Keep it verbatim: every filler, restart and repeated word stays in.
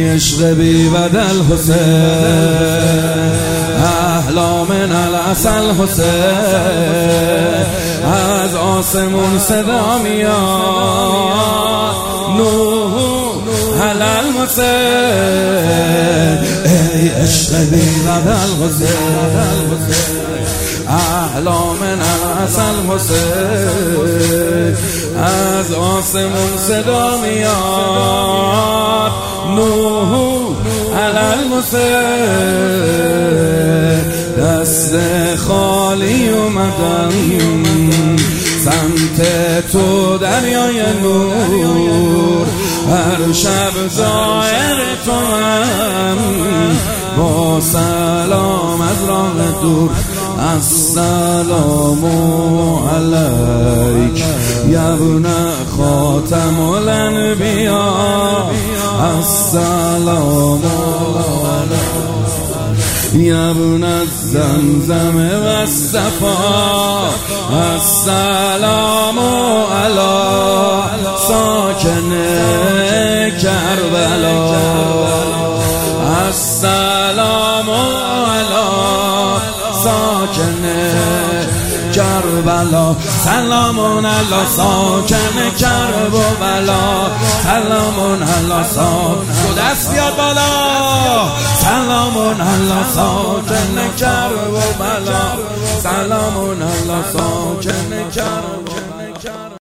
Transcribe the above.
ای عشق بی بدل حسین، احلا من العسل حسین، از آسمون صدا میاد نوح حلال حسین، ای عشق بی بدل حسین، احلا من العسل حسین، از آسمون صدا میاد نوح حلال حسین، دست خالی اومدم سمت تو دریای نور، هر شب زائر تو هم با سلام از راه دور، السلام علیک یا ابن خاتم الانبیا، السلام یا ابن الزمزم و الصفا، السلام علی ساکن کربلا، السلام علی ساکن کربلا، سلام علی ساکن کربلا، سلام علی ساکن دست بیاد بالا، سلام علی ساکن کربلا، سلام علی ساکن کربلا.